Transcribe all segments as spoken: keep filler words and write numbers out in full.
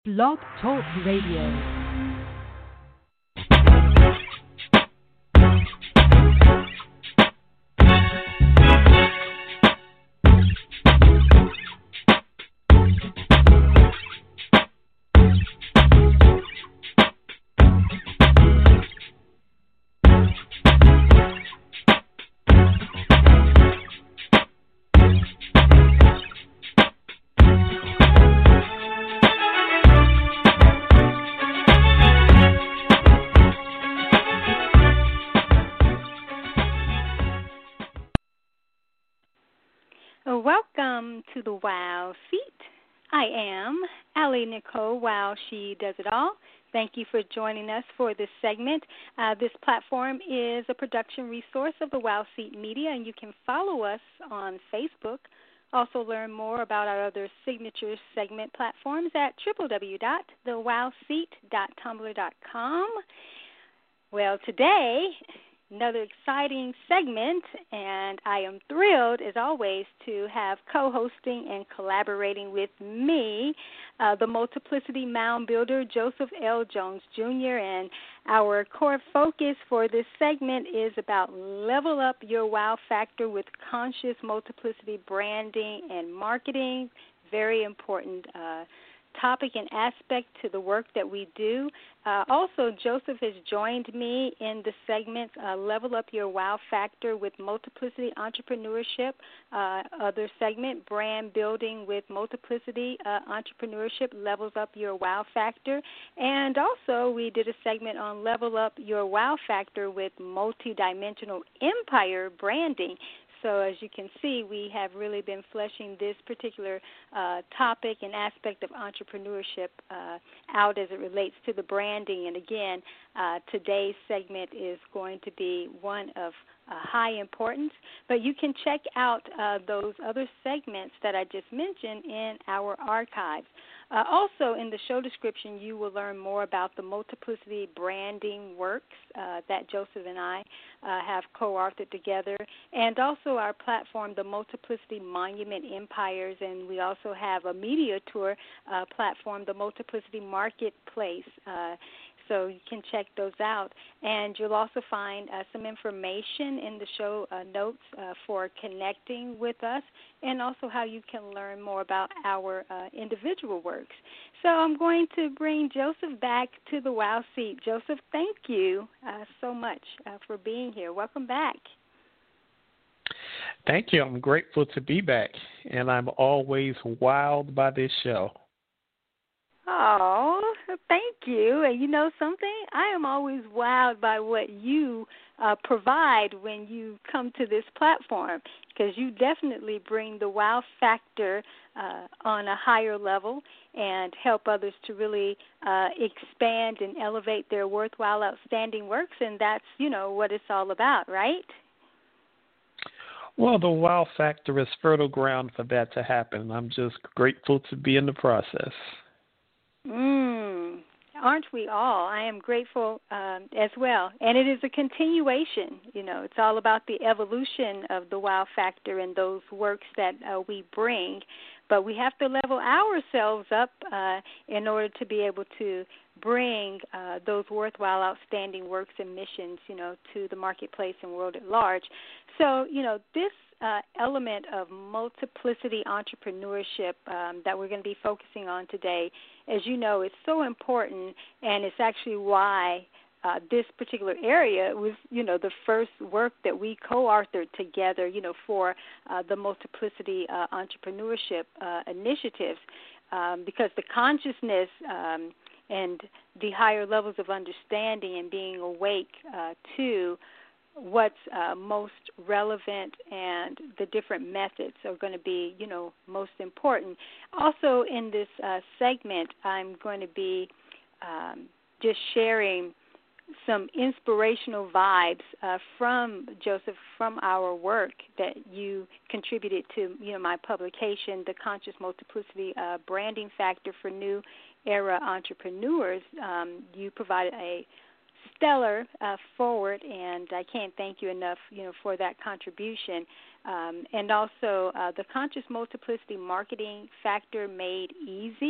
Blog Talk Radio. Welcome to the Wow Seat. I am Allie Nicole Wow She Does It All. Thank you for joining us for this segment. Uh, this platform is a production resource of the Wow Seat Media, and you can follow us on Facebook. Also learn more about our other signature segment platforms at w w w dot the wow seat dot tumblr dot com. Well, today, another exciting segment, and I am thrilled, as always, to have co-hosting and collaborating with me, uh, the Multiplicity Mound Builder, Joseph L. Jones, Junior, and our core focus for this segment is about level up your wow factor with conscious multiplicity branding and marketing. Very important uh topic and aspect to the work that we do. Uh, also, Joseph has joined me in the segment, uh, Level Up Your Wow Factor with Multiplicity Entrepreneurship, uh, other segment, Brand Building with Multiplicity uh, Entrepreneurship, Levels Up Your Wow Factor. And also, we did a segment on Level Up Your Wow Factor with Multidimensional Empire Branding. So as you can see, we have really been fleshing this particular uh, topic and aspect of entrepreneurship uh, out as it relates to the branding. And again, uh, today's segment is going to be one of uh, high importance. But you can check out uh, those other segments that I just mentioned in our archives. Uh, also, in the show description, you will learn more about the Multiplicity Branding Works uh, that Joseph and I uh, have co-authored together, and also our platform, the Multiplicity Monument Empires, and we also have a media tour uh, platform, the Multiplicity Marketplace. Uh, So you can check those out. And you'll also find uh, some information in the show uh, notes uh, for connecting with us, and also how you can learn more about our uh, individual works. So I'm going to bring Joseph back to the Wow Seat. Joseph, thank you uh, so much uh, for being here. Welcome back. Thank you. I'm grateful to be back, and I'm always wowed by this show. Oh, thank you. And you know something? I am always wowed by what you uh, provide when you come to this platform, because you definitely bring the wow factor uh, on a higher level and help others to really uh, expand and elevate their worthwhile, outstanding works, and that's, you know, what it's all about, right? Well, the wow factor is fertile ground for that to happen. I'm just grateful to be in the process. Mm, aren't we all? I am grateful um, as well. And it is a continuation. You know, it's all about the evolution of the wow factor and those works that uh, we bring. But we have to level ourselves up uh, in order to be able to bring uh, those worthwhile, outstanding works and missions, you know, to the marketplace and world at large. So, you know, this uh, element of multiplicity entrepreneurship um, that we're going to be focusing on today, as you know, is so important, and it's actually why uh, this particular area was, you know, the first work that we co-authored together, you know, for uh, the multiplicity uh, entrepreneurship uh, initiatives, um, because the consciousness um, and the higher levels of understanding and being awake uh, to what's uh, most relevant and the different methods are going to be, you know, most important. Also in this uh, segment, I'm going to be um, just sharing some inspirational vibes uh, from Joseph, from our work that you contributed to, you know, my publication, The Conscious Multiplicity uh, Branding Factor for New Era Entrepreneurs. Um, you provided a stellar uh, forward, and I can't thank you enough, you know, for that contribution. Um, and also uh, the Conscious Multiplicity Marketing Factor Made Easy,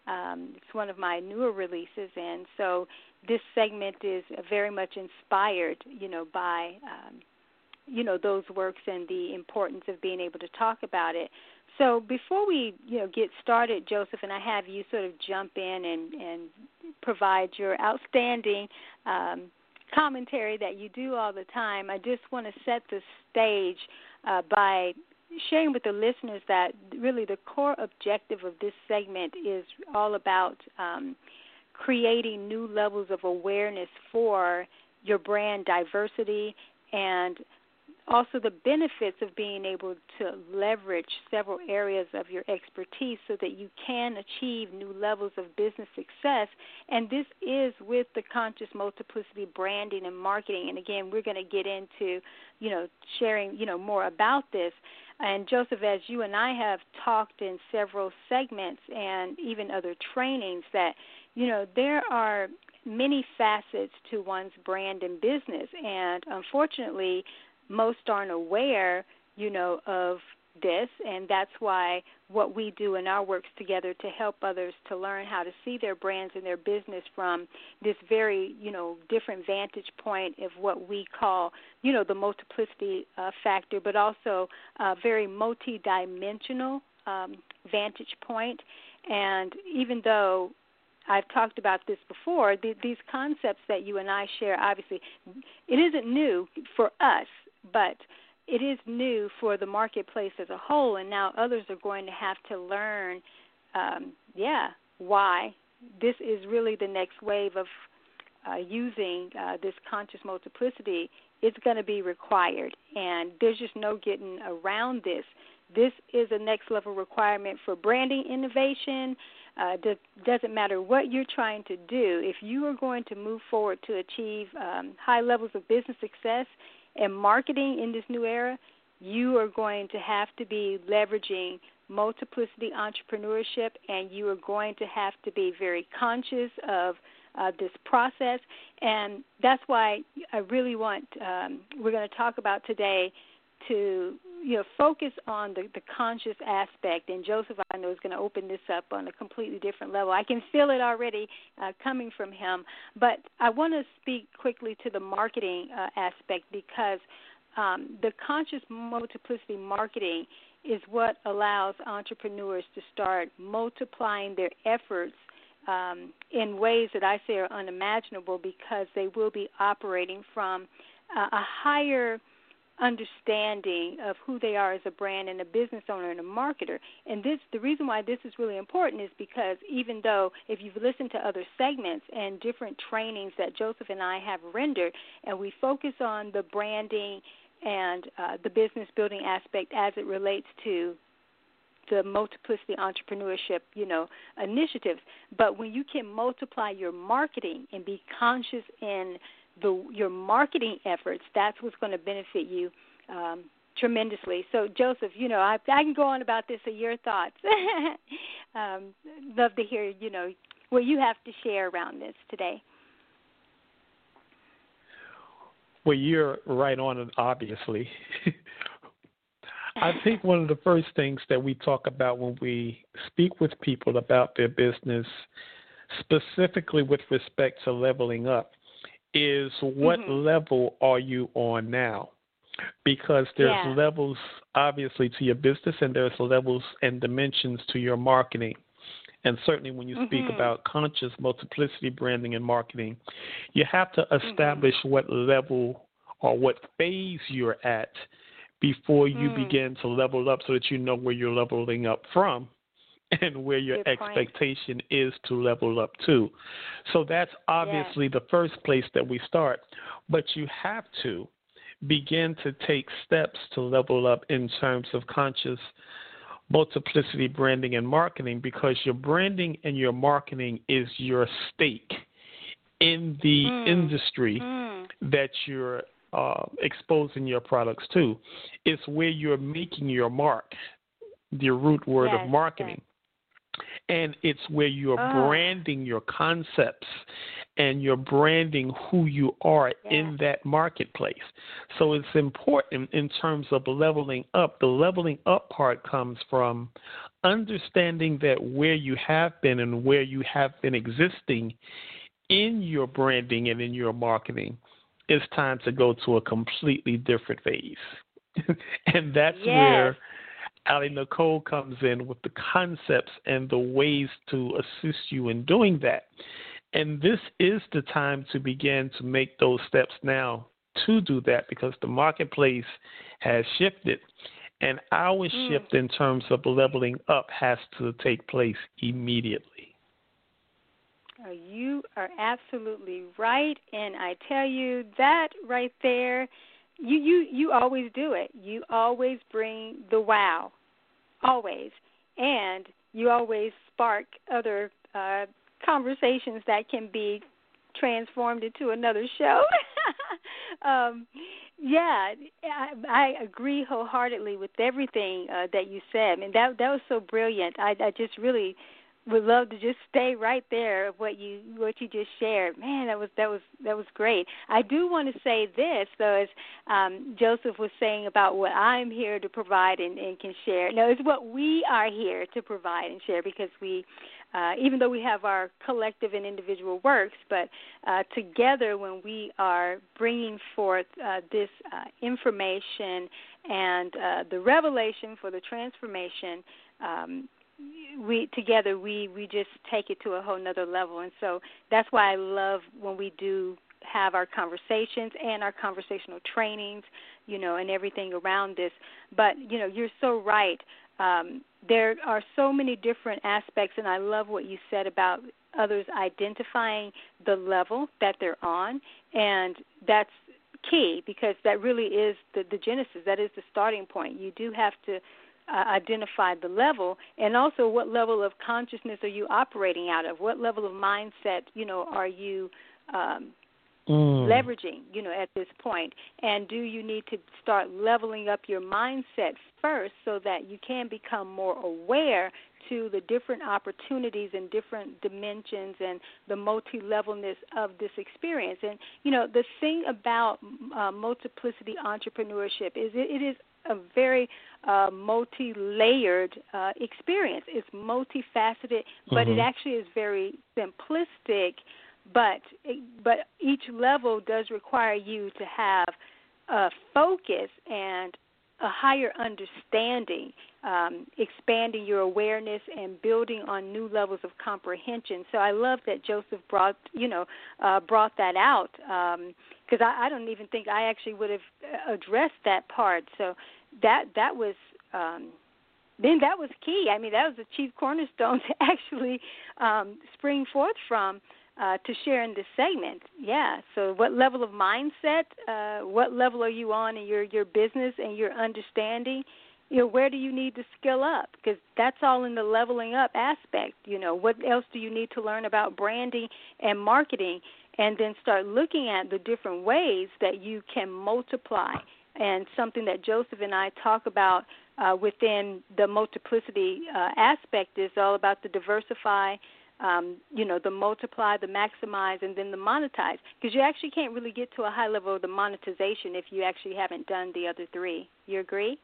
Um, it's one of my newer releases, and so this segment is very much inspired, you know, by, um, you know, those works and the importance of being able to talk about it. So before we, you know, get started, Joseph, and I have you sort of jump in and, and provide your outstanding um, commentary that you do all the time, I just want to set the stage uh, by sharing with the listeners that really the core objective of this segment is all about um, creating new levels of awareness for your brand diversity and also the benefits of being able to leverage several areas of your expertise so that you can achieve new levels of business success. And this is with the conscious multiplicity branding and marketing. And again, we're going to get into, you know, sharing, you know, more about this. And Joseph, as you and I have talked in several segments and even other trainings, that, you know, there are many facets to one's brand and business. And unfortunately, most aren't aware, you know, of this, and that's why what we do in our works together to help others to learn how to see their brands and their business from this very, you know, different vantage point of what we call, you know, the multiplicity uh, factor, but also a very multidimensional um, vantage point. And even though I've talked about this before, the, these concepts that you and I share, obviously, it isn't new for us, but it is new for the marketplace as a whole, and now others are going to have to learn, um, yeah, why this is really the next wave of uh, using uh, this conscious multiplicity. It's going to be required, and there's just no getting around this. This is a next-level requirement for branding innovation. Uh, it doesn't matter what you're trying to do. If you are going to move forward to achieve um, high levels of business success and marketing in this new era, you are going to have to be leveraging multiplicity entrepreneurship, and you are going to have to be very conscious of uh, this process. And that's why I really want, um, we're going to talk about today to, you know, focus on the, the conscious aspect. And Joseph, I know, is going to open this up on a completely different level. I can feel it already uh, coming from him. But I want to speak quickly to the marketing uh, aspect, because um, the conscious multiplicity marketing is what allows entrepreneurs to start multiplying their efforts um, in ways that I say are unimaginable, because they will be operating from uh, a higher understanding of who they are as a brand and a business owner and a marketer. And this, the reason why this is really important is because even though if you've listened to other segments and different trainings that Joseph and I have rendered, and we focus on the branding and uh, the business building aspect as it relates to the multiplicity entrepreneurship, you know, initiatives. But when you can multiply your marketing and be conscious in the your marketing efforts, that's what's going to benefit you um, tremendously. So, Joseph, you know, I, I can go on about this. Are your thoughts? um, love to hear, you know, what you have to share around this today. Well, you're right on it, obviously. I think one of the first things that we talk about when we speak with people about their business, specifically with respect to leveling up, is what mm-hmm. level are you on now? Because there's yeah. levels, obviously, to your business, and there's levels and dimensions to your marketing. And certainly when you speak mm-hmm. about conscious multiplicity branding and marketing, you have to establish mm-hmm. what level or what phase you're at before you mm. begin to level up, so that you know where you're leveling up from and where your Good expectation point. Is to level up to. So that's obviously yeah. the first place that we start. But you have to begin to take steps to level up in terms of conscious multiplicity branding and marketing, because your branding and your marketing is your stake in the mm. industry mm. that you're uh, exposing your products to. It's where you're making your mark, the root word yes, of marketing. Yes. And it's where you're oh. branding your concepts and you're branding who you are yeah. in that marketplace. So it's important in terms of leveling up. The leveling up part comes from understanding that where you have been and where you have been existing in your branding and in your marketing, it's time to go to a completely different phase. And that's yes. where Allie Nicole comes in with the concepts and the ways to assist you in doing that. And this is the time to begin to make those steps now to do that, because the marketplace has shifted. And our mm. shift in terms of leveling up has to take place immediately. You are absolutely right. And I tell you that right there, you, you, you always do it. You always bring the wow, always. And you always spark other uh, conversations that can be transformed into another show. um, yeah, I, I agree wholeheartedly with everything uh, that you said. I mean, that that was so brilliant. I, I just really would love to just stay right there of what you what you just shared. Man, that was that was that was great. I do want to say this though, as um, Joseph was saying about what I'm here to provide and, and can share. No, it's what we are here to provide and share, because we, uh, even though we have our collective and individual works, but uh, together when we are bringing forth uh, this uh, information and uh, the revelation for the transformation. Um, We together we, we just take it to a whole nother level, and so that's why I love when we do have our conversations and our conversational trainings, you know, and everything around this. But you know, you're so right. Um, there are so many different aspects, and I love what you said about others identifying the level that they're on, and that's key, because that really is the, the genesis. That is the starting point. You do have to Uh, identify the level, and also what level of consciousness are you operating out of? What level of mindset, you know, are you um, mm. leveraging, you know, at this point? And do you need to start leveling up your mindset first so that you can become more aware to the different opportunities and different dimensions and the multi-levelness of this experience? And, you know, the thing about uh, multiplicity entrepreneurship is it, it is a very uh, multi-layered uh, experience. It's multifaceted, but mm-hmm. it actually is very simplistic. But but each level does require you to have a focus and a higher understanding, um, expanding your awareness and building on new levels of comprehension. So I love that Joseph brought, you know, uh, brought that out, because um, I, I don't even think I actually would have addressed that part. So that that was um, then that was key. I mean, that was the chief cornerstone to actually um, spring forth from. Uh, to share in this segment, yeah. So what level of mindset, uh, what level are you on in your, your business and your understanding? You know, where do you need to skill up? Because that's all in the leveling up aspect. You know, what else do you need to learn about branding and marketing? And then start looking at the different ways that you can multiply. And something that Joseph and I talk about uh, within the multiplicity uh, aspect is all about the diversify, Um, you know, the multiply, the maximize, and then the monetize. Because you actually can't really get to a high level of the monetization if you actually haven't done the other three. You agree?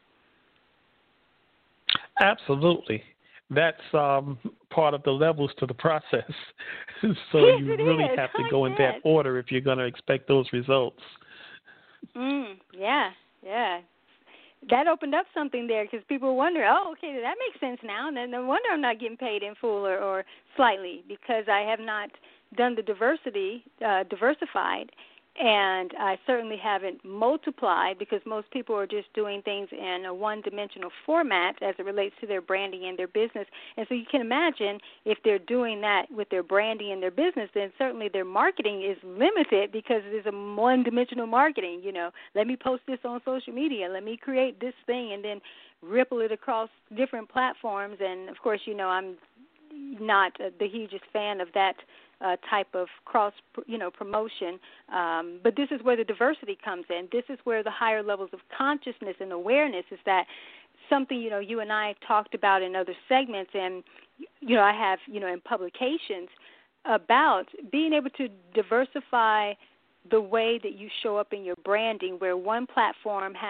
Absolutely. That's um, part of the levels to the process. So yes, you really is. have to I go bet. in that order if you're going to expect those results. Mm, yeah, yeah. That opened up something there, because people wonder, oh, okay, that makes sense now. And then no wonder I'm not getting paid in full or, or slightly, because I have not done the diversity, uh, diversified, and I certainly haven't multiplied, because most people are just doing things in a one-dimensional format as it relates to their branding and their business. And so you can imagine if they're doing that with their branding and their business, then certainly their marketing is limited, because it is a one-dimensional marketing. You know, let me post this on social media, let me create this thing, and then ripple it across different platforms. And, of course, you know, I'm not the hugest fan of that Uh, type of cross, you know, promotion. Um, but this is where the diversity comes in. This is where the higher levels of consciousness and awareness is that something, you know, you and I talked about in other segments, and, you know, I have, you know, in publications about being able to diversify the way that you show up in your branding, where one platform has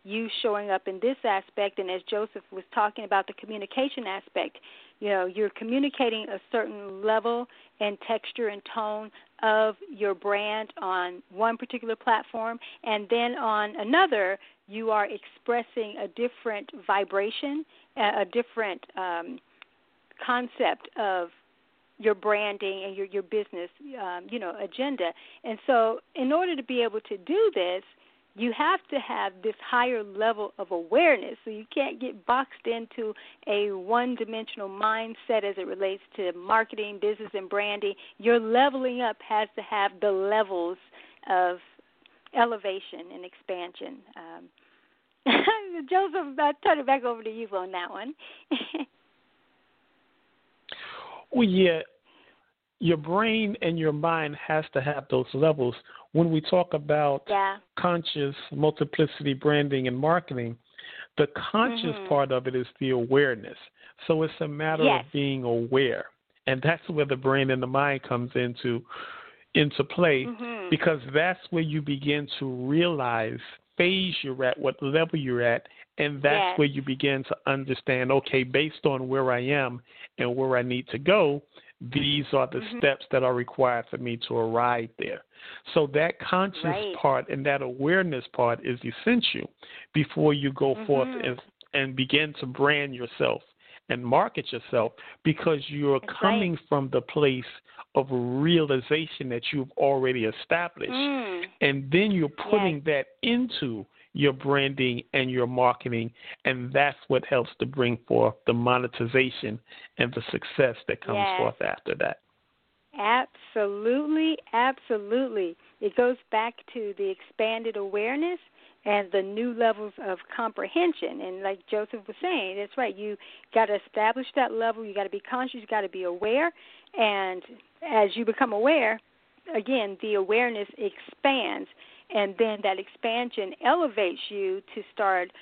you showing up in this aspect. And as Joseph was talking about the communication aspect, you know, you're communicating a certain level and texture and tone of your brand on one particular platform, and then on another, you are expressing a different vibration, a different um, concept of your branding and your, your business, um, you know, agenda. And so in order to be able to do this, you have to have this higher level of awareness. So you can't get boxed into a one-dimensional mindset as it relates to marketing, business, and branding. Your leveling up has to have the levels of elevation and expansion. Um, Joseph, I'll turn it back over to you on that one. Well, yeah, your brain and your mind has to have those levels. When we talk about yeah. conscious multiplicity branding and marketing, the conscious mm-hmm. part of it is the awareness. So it's a matter yes. of being aware. And that's where the brain and the mind comes into into play, mm-hmm. because that's where you begin to realize phase you're at, what level you're at, and that's yes. where you begin to understand, okay, based on where I am and where I need to go, these are the mm-hmm. steps that are required for me to arrive there. So that conscious right. part and that awareness part is essential before you go mm-hmm. forth and, and begin to brand yourself and market yourself, because you're That's coming right. from the place of realization that you've already established. Mm. And then you're putting yes. that into your branding and your marketing, and that's what helps to bring forth the monetization and the success that comes yes. forth after that. Absolutely, absolutely. It goes back to the expanded awareness and the new levels of comprehension. And like Joseph was saying, that's right. You got to establish that level. You got to be conscious. You got to be aware. And as you become aware, again, the awareness expands. And then that expansion elevates you to start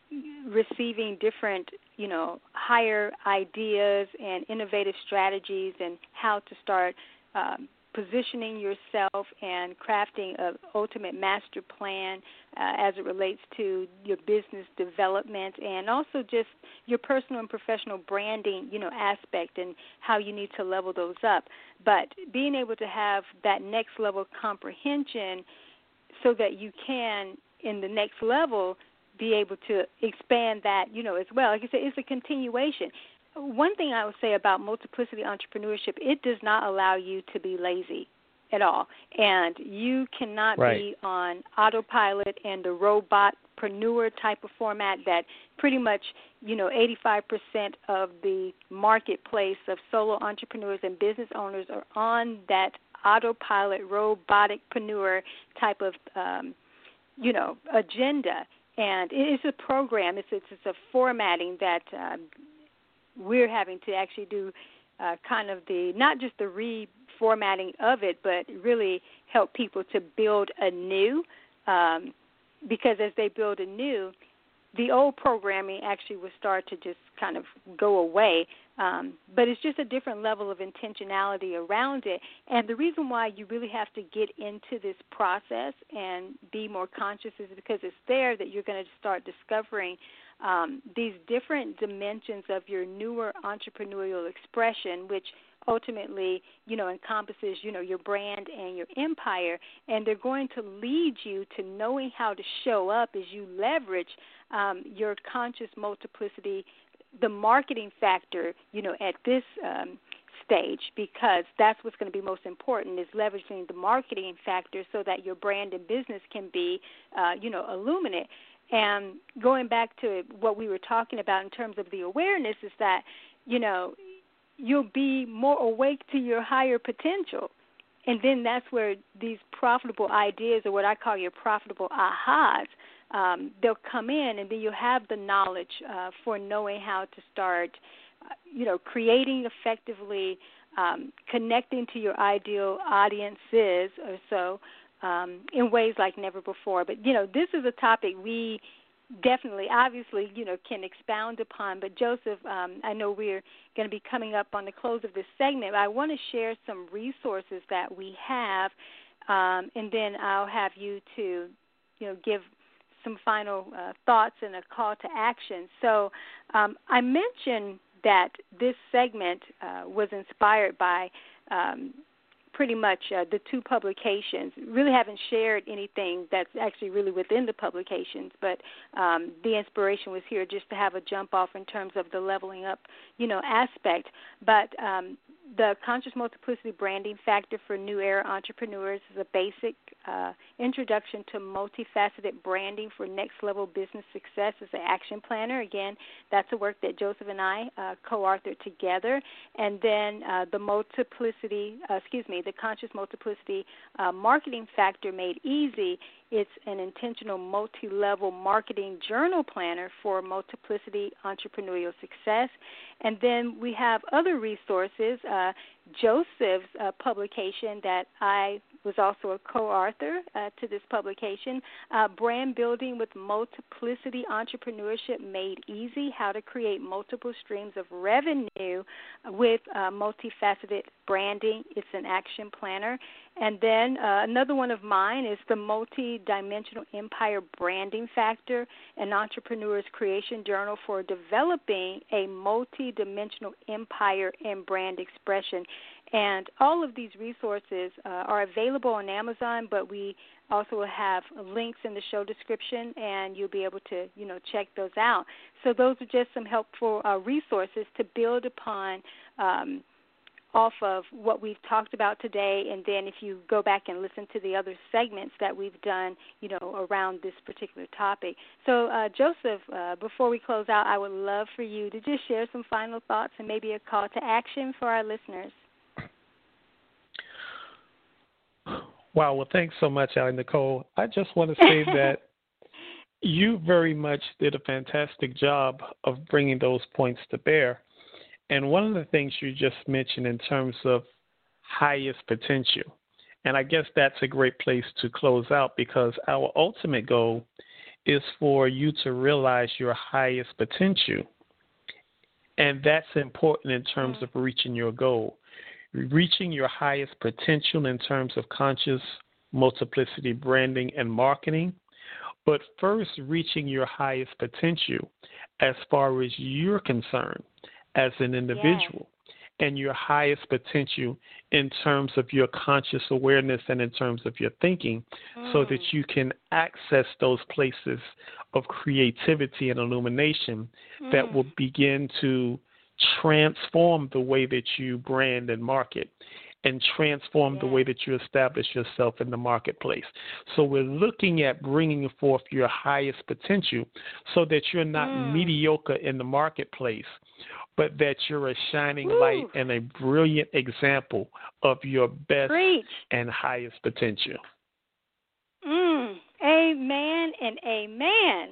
receiving different, you know, higher ideas and innovative strategies and how to start um, positioning yourself and crafting an ultimate master plan uh, as it relates to your business development, and also just your personal and professional branding, you know, aspect and how you need to level those up. But being able to have that next level of comprehension so that you can, in the next level, be able to expand that, you know, as well. Like I said, it's a continuation. One thing I would say about multiplicity entrepreneurship, it does not allow you to be lazy at all. And you cannot right. be on autopilot and the robotpreneur type of format that pretty much, you know, eighty-five percent of the marketplace of solo entrepreneurs and business owners are on that autopilot, roboticpreneur type of, um, you know, agenda. And it's a program. It's, it's, it's a formatting that um, we're having to actually do uh, kind of the, not just the reformatting of it, but really help people to build anew. Um, because as they build anew, the old programming actually will start to just kind of go away. Um, but it's just a different level of intentionality around it. And the reason why you really have to get into this process and be more conscious is because it's there that you're going to start discovering um, these different dimensions of your newer entrepreneurial expression, which ultimately, you know, encompasses, you know, your brand and your empire. And they're going to lead you to knowing how to show up as you leverage um, your conscious multiplicity, the marketing factor, you know, at this um, stage, because that's what's going to be most important, is leveraging the marketing factor so that your brand and business can be, uh, you know, illuminate. And going back to what we were talking about in terms of the awareness is that, you know, you'll be more awake to your higher potential. And then that's where these profitable ideas, or what I call your profitable ahas, um, they'll come in, and then you'll have the knowledge uh, for knowing how to start, uh, you know, creating effectively, um, connecting to your ideal audiences or so um, in ways like never before. But, you know, this is a topic we definitely, obviously, you know, can expound upon. But, Joseph, um, I know we're going to be coming up on the close of this segment. I want to share some resources that we have, um, and then I'll have you to, you know, give some final uh, thoughts and a call to action. So um, I mentioned that this segment uh, was inspired by um, pretty much uh, the two publications. Really haven't shared anything that's actually really within the publications, but um, the inspiration was here just to have a jump off in terms of the leveling up, you know, aspect. But um, the Conscious Multiplicity Branding Factor for New Era Entrepreneurs is a basic uh, introduction to multifaceted branding for next-level business success. It's an action planner. Again, that's a work that Joseph and I uh, co-authored together. And then uh, the multiplicity, uh, excuse me, the Conscious Multiplicity uh, Marketing Factor Made Easy. It's an intentional multi-level marketing journal planner for multiplicity entrepreneurial success. And then we have other resources. Uh, Joseph's uh, publication that I was also a co-author uh, to this publication, uh, Brand Building with Multiplicity Entrepreneurship Made Easy, How to Create Multiple Streams of Revenue with uh, Multifaceted Branding. It's an action planner. And then uh, another one of mine is the Multi-Dimensional Empire Branding Factor, an entrepreneur's creation journal for developing a multi-dimensional empire and brand expression. And all of these resources uh, are available on Amazon, but we also have links in the show description, and you'll be able to, you know, check those out. So those are just some helpful uh, resources to build upon um, off of what we've talked about today, and then if you go back and listen to the other segments that we've done, you know, around this particular topic. So, uh, Joseph, uh, before we close out, I would love for you to just share some final thoughts and maybe a call to action for our listeners. Wow, well, thanks so much, Allie Nicole. I just want to say that you very much did a fantastic job of bringing those points to bear. And one of the things you just mentioned in terms of highest potential, and I guess that's a great place to close out, because our ultimate goal is for you to realize your highest potential. And that's important in terms of reaching your goal. Reaching your highest potential in terms of conscious multiplicity branding and marketing, but first reaching your highest potential as far as you're concerned as an individual, yes, and your highest potential in terms of your conscious awareness and in terms of your thinking, mm. so that you can access those places of creativity and illumination mm. that will begin to transform the way that you brand and market, and transform yeah. the way that you establish yourself in the marketplace. So we're looking at bringing forth your highest potential so that you're not mm. mediocre in the marketplace, but that you're a shining Woo. light and a brilliant example of your best Preach. and highest potential. Mm. Amen and amen.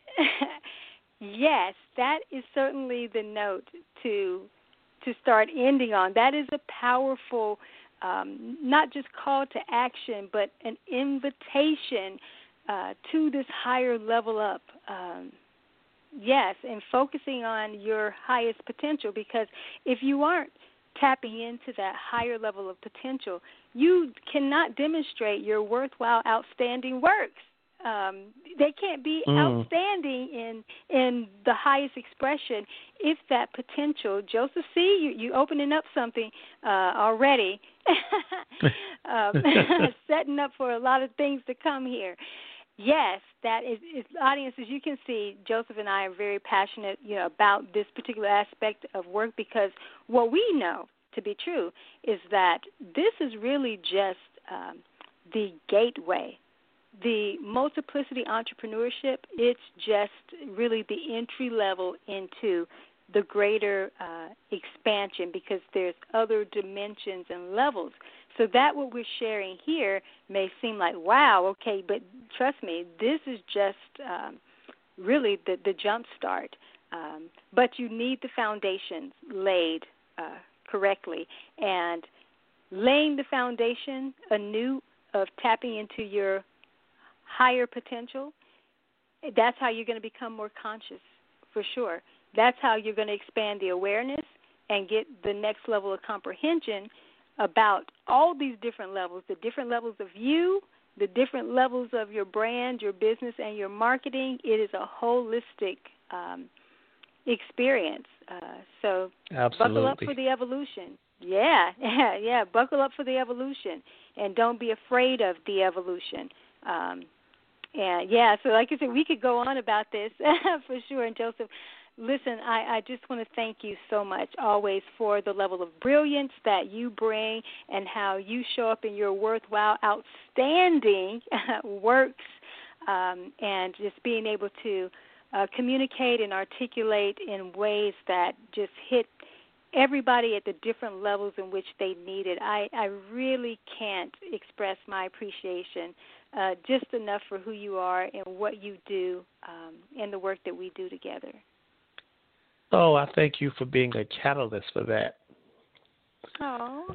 Yes, that is certainly the note to to start ending on. That is a powerful, um, not just call to action, but an invitation uh, to this higher level up. Um, yes, and focusing on your highest potential, because if you aren't tapping into that higher level of potential, you cannot demonstrate your worthwhile, outstanding works. Um, they can't be mm. outstanding in in the highest expression if that potential. Joseph, see, you you opening up something uh, already, um, setting up for a lot of things to come here. Yes, that is, is audience, as you can see, Joseph and I are very passionate, you know, about this particular aspect of work, because what we know to be true is that this is really just um, the gateway. The multiplicity entrepreneurship, it's just really the entry level into the greater uh, expansion, because there's other dimensions and levels. So that what we're sharing here may seem like, wow, okay, but trust me, this is just um, really the, the jump start. Um, but you need the foundations laid uh, correctly. And laying the foundation anew of tapping into your higher potential, that's how you're going to become more conscious, for sure. That's how you're going to expand the awareness and get the next level of comprehension about all these different levels, the different levels of you the different levels of your brand, your business, and your marketing. It is a holistic um, experience. Uh, so Absolutely. Buckle up for the evolution. Yeah, yeah, yeah. Buckle up for the evolution, and don't be afraid of the evolution. Um, and yeah, so like I said, we could go on about this for sure. And Joseph, listen, I, I just want to thank you so much always for the level of brilliance that you bring and how you show up in your worthwhile, outstanding works, um, and just being able to uh, communicate and articulate in ways that just hit everybody at the different levels in which they need it. I, I really can't express my appreciation uh, just enough for who you are and what you do um, and the work that we do together. Oh, I thank you for being a catalyst for that. Oh,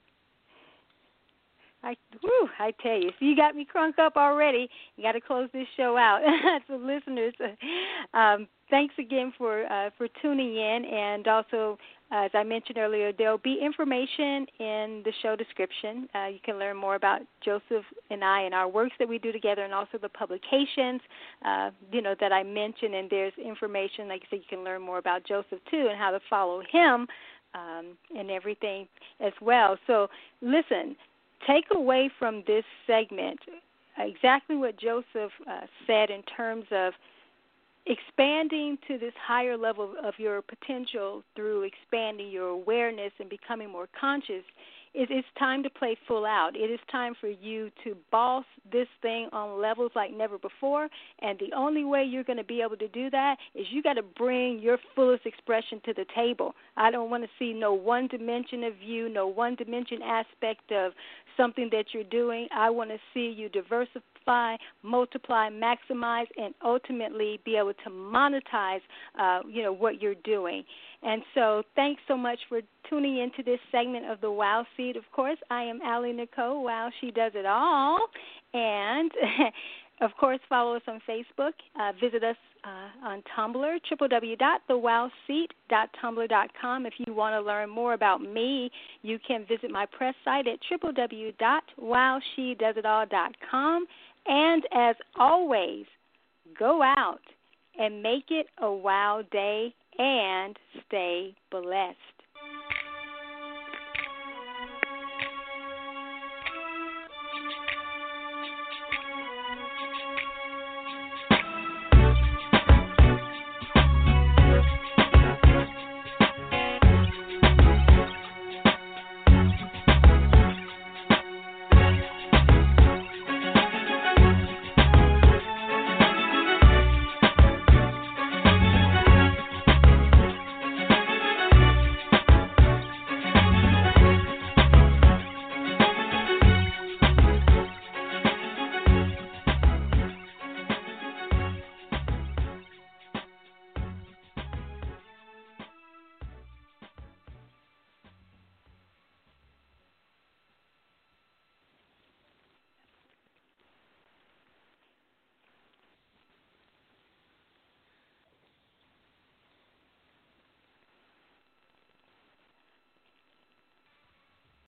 I, whew, I tell you, so you got me crunk up already. You got to close this show out. So, listeners, um, thanks again for uh, for tuning in, and also, uh, as I mentioned earlier, there'll be information in the show description. Uh, you can learn more about Joseph and I and our works that we do together, and also the publications, uh, you know, that I mentioned. And there's information, like I said, you can learn more about Joseph too, and how to follow him, um, and everything as well. So, listen. Take away from this segment exactly what Joseph uh, said in terms of expanding to this higher level of your potential through expanding your awareness and becoming more conscious. It is time to play full out. It is time for you to boss this thing on levels like never before, and the only way you're going to be able to do that is you got to bring your fullest expression to the table. I don't want to see no one dimension of you, no one dimension aspect of something that you're doing. I want to see you diversify, multiply, maximize, and ultimately be able to monetize, uh, you know, what you're doing. And so thanks so much for tuning into this segment of the Wow Seat. Of course, I am Allie Nicole. Wow, she does it all. And, of course, follow us on Facebook. Uh, visit us uh, on Tumblr, w w w dot the wow seat dot tumblr dot com. If you want to learn more about me, you can visit my press site at w w w dot wow she does it all dot com. And, as always, go out and make it a wow day and stay blessed.